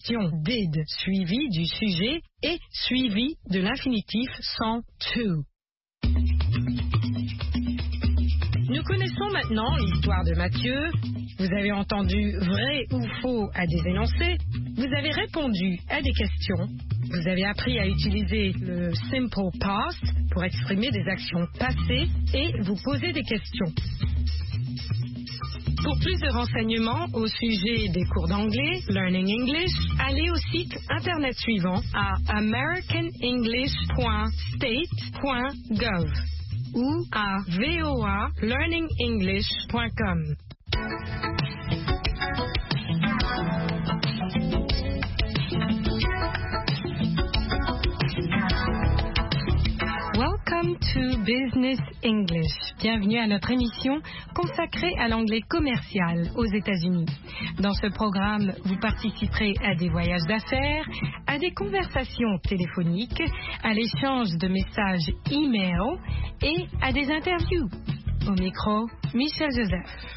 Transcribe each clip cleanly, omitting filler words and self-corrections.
question did suivi du sujet et suivi de l'infinitif sans to. Nous connaissons maintenant l'histoire de Mathieu. Vous avez entendu vrai ou faux à des énoncés. Vous avez répondu à des questions. Vous avez appris à utiliser le simple past pour exprimer des actions passées et vous poser des questions. Pour plus de renseignements au sujet des cours d'anglais, Learning English, allez au site internet suivant à americanenglish.state.gov ou à voalearningenglish.com. Welcome to Business English. Bienvenue à notre émission consacrée à l'anglais commercial aux États-Unis. Dans ce programme, vous participerez à des voyages d'affaires, à des conversations téléphoniques, à l'échange de messages e-mail et à des interviews. Au micro, Michel Joseph.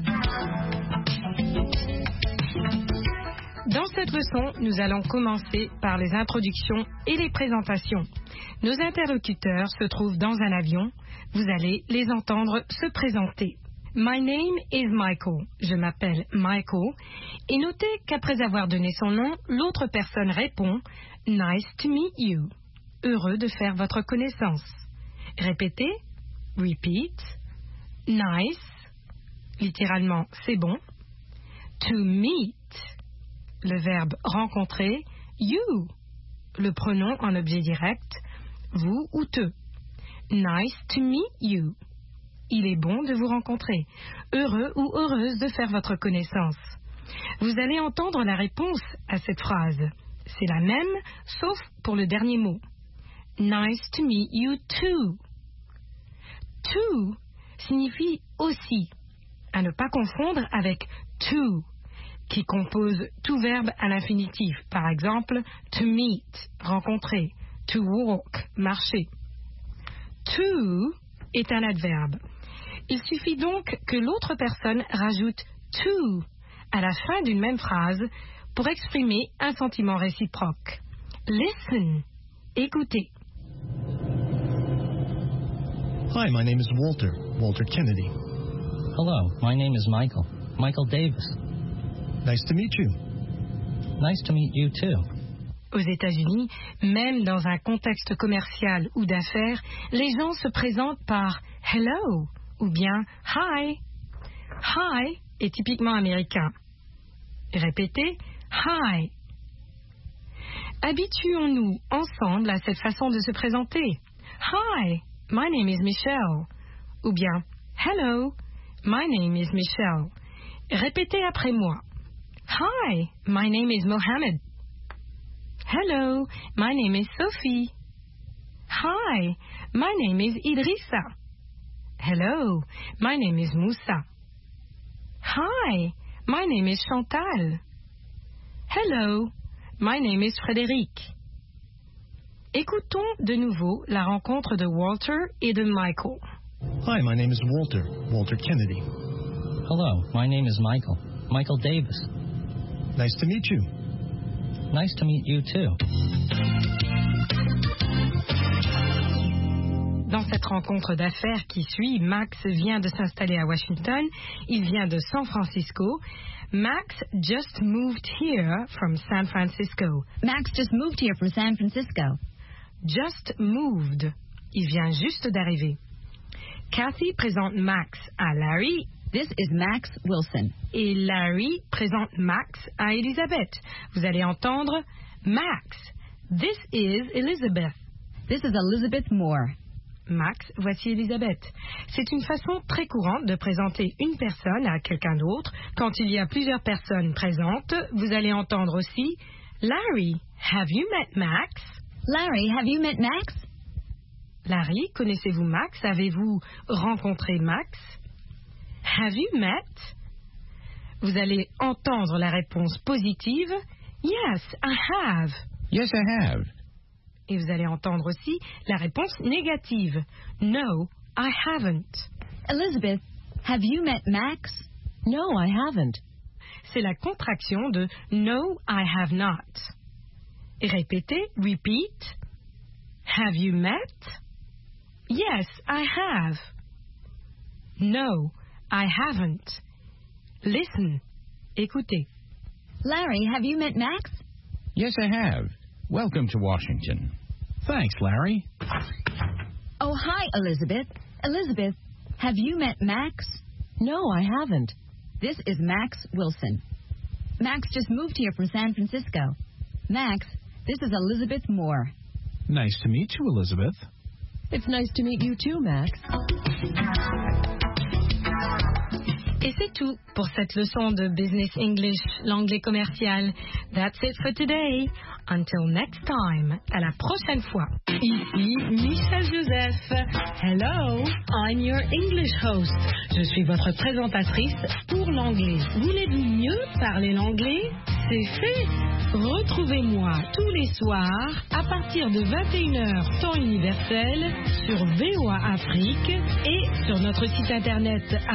Dans cette leçon, nous allons commencer par les introductions et les présentations. Nos interlocuteurs se trouvent dans un avion. Vous allez les entendre se présenter. My name is Michael. Je m'appelle Michael. Et notez qu'après avoir donné son nom, l'autre personne répond Nice to meet you. Heureux de faire votre connaissance. Répétez. Repeat. Nice. Littéralement, c'est bon. To meet. Le verbe rencontrer. You. Le pronom en objet direct. Vous ou te. Nice to meet you. Il est bon de vous rencontrer. Heureux ou heureuse de faire votre connaissance. Vous allez entendre la réponse à cette phrase. C'est la même, sauf pour le dernier mot. Nice to meet you too. To signifie aussi. À ne pas confondre avec to, qui compose tout verbe à l'infinitif. Par exemple, to meet, rencontrer. To walk, marcher. To est un adverbe. Il suffit donc que l'autre personne rajoute to à la fin d'une même phrase pour exprimer un sentiment réciproque. Listen, écoutez. Hi, my name is Walter Kennedy. Hello, my name is Michael Davis. Nice to meet you. Nice to meet you too. Aux États-Unis, même dans un contexte commercial ou d'affaires, les gens se présentent par hello ou bien hi. Hi est typiquement américain. Répétez hi. Habituons-nous ensemble à cette façon de se présenter. Hi, my name is Michelle. Ou bien hello, my name is Michelle. Répétez après moi. Hi, my name is Mohammed. Hello, my name is Sophie. Hi, my name is Idrissa. Hello, my name is Moussa. Hi, my name is Chantal. Hello, my name is Frédéric. Écoutons de nouveau la rencontre de Walter et de Michael. Hi, my name is Walter Kennedy. Hello, my name is Michael Davis. Nice to meet you. Nice to meet you too. Dans cette rencontre d'affaires qui suit, Max vient de s'installer à Washington. Il vient de San Francisco. Max just moved here from San Francisco. Max just moved here from San Francisco. Just moved. Il vient juste d'arriver. Kathy présente Max à Larry. This is Max Wilson. Et Larry présente Max à Elizabeth. Vous allez entendre Max. This is Elizabeth. This is Elizabeth Moore. Max, voici Elizabeth. C'est une façon très courante de présenter une personne à quelqu'un d'autre. Quand il y a plusieurs personnes présentes, vous allez entendre aussi Larry, have you met Max? Larry, have you met Max? Larry, connaissez-vous Max? Avez-vous rencontré Max? Have you met? Vous allez entendre la réponse positive. Yes, I have. Yes, I have. Et vous allez entendre aussi la réponse négative. No, I haven't. Elizabeth, have you met Max? No, I haven't. c'est la contraction de No, I have not. Et répétez, repeat. Have you met? Yes, I have. No, I haven't. Listen. Écoutez. Larry, have you met Max? Yes, I have. Welcome to Washington. Thanks, Larry. Oh, hi, Elizabeth. Elizabeth, have you met Max? No, I haven't. This is Max Wilson. Max just moved here from San Francisco. Max, this is Elizabeth Moore. Nice to meet you, Elizabeth. It's nice to meet you too, Max. Et c'est tout pour cette leçon de Business English, l'anglais commercial. That's it for today. Until next time. À la prochaine fois. Ici Michel Joseph. Hello, I'm your English host. Je suis votre présentatrice pour l'anglais. Voulez-vous mieux parler l'anglais? C'est fait. Retrouvez-moi tous les soirs à partir de 21h temps universel sur VOA Afrique et sur notre site internet à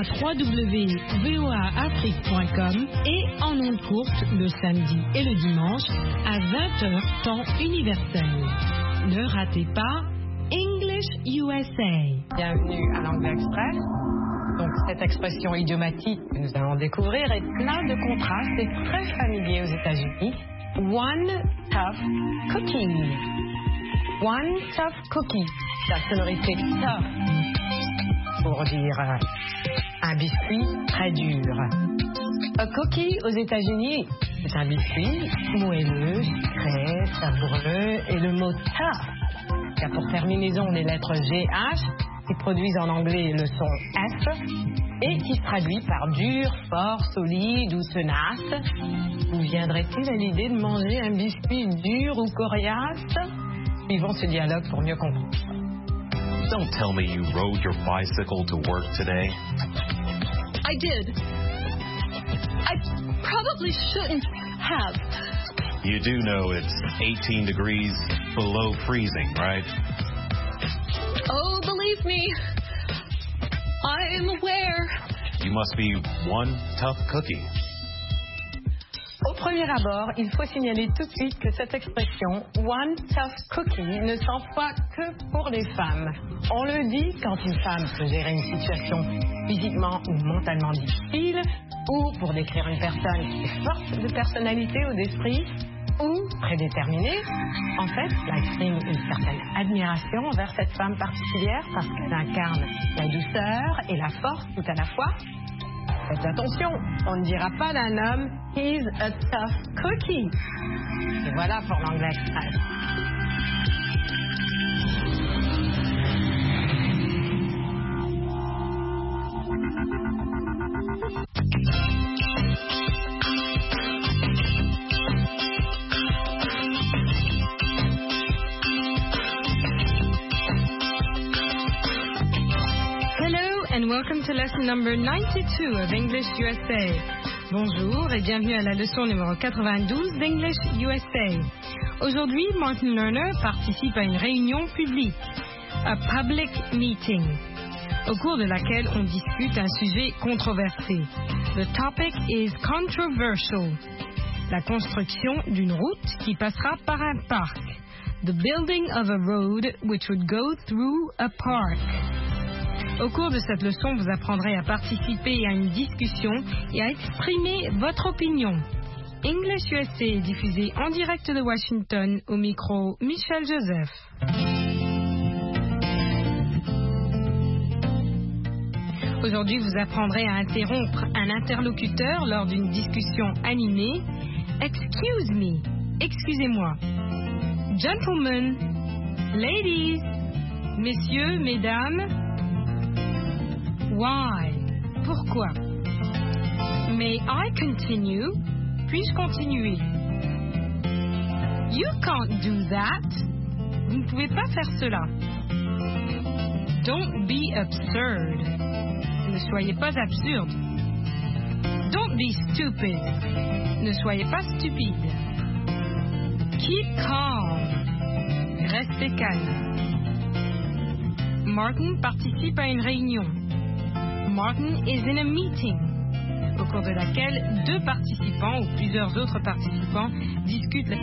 www.voaafrique.com et en ondes courtes le samedi et le dimanche à 20h temps universel. Ne ratez pas English USA. Bienvenue à l'Anglais Express. Donc cette expression idiomatique que nous allons découvrir est plein de contrastes et très familier aux États-Unis. One tough cookie. One tough cookie. La sonorité tough pour dire un biscuit très dur. A cookie aux États-Unis, c'est un biscuit moelleux, sucré, savoureux et le mot tough qui a pour terminaison les lettres GH qui produisent en anglais le son F et qui se traduit par dur, fort, solide ou tenace. Vous viendrait-il à l'idée de manger un biscuit dur ou coriace? Suivons ce dialogue pour mieux comprendre. Don't tell me you rode your bicycle to work today. I did. I probably shouldn't have. You do know it's 18 degrees below freezing, right? Oh, believe me, I'm aware. You must be one tough cookie. Au premier abord, il faut signaler tout de suite que cette expression « one tough cookie » ne s'emploie que pour les femmes. On le dit quand une femme peut gérer une situation physiquement ou mentalement difficile, ou pour décrire une personne qui est forte de personnalité ou d'esprit, ou prédéterminée. En fait, cela exprime une certaine admiration envers cette femme particulière parce qu'elle incarne la douceur et la force tout à la fois. Faites attention, on ne dira pas d'un homme « he's a tough cookie ». Et voilà pour l'anglais express. And welcome to lesson number 92 of English USA. Bonjour et bienvenue à la leçon numéro 92 d'English USA. Aujourd'hui, Martin Lerner participe à une réunion publique, a public meeting, au cours de laquelle on discute un sujet controversé. The topic is controversial. La construction d'une route qui passera par un parc. The building of a road which would go through a park. Au cours de cette leçon, vous apprendrez à participer à une discussion et à exprimer votre opinion. English USA est diffusé en direct de Washington au micro Michel Joseph. Aujourd'hui, vous apprendrez à interrompre un interlocuteur lors d'une discussion animée. Excuse me, excusez-moi. Gentlemen, ladies, messieurs, mesdames. Why? Pourquoi? May I continue? Puis-je continuer? You can't do that. Vous ne pouvez pas faire cela. Don't be absurd. Ne soyez pas absurde. Don't be stupid. Ne soyez pas stupide. Keep calm. Restez calme. Martin participe à une réunion. Martin is in a meeting. au cours de laquelle deux participants ou plusieurs autres participants discutent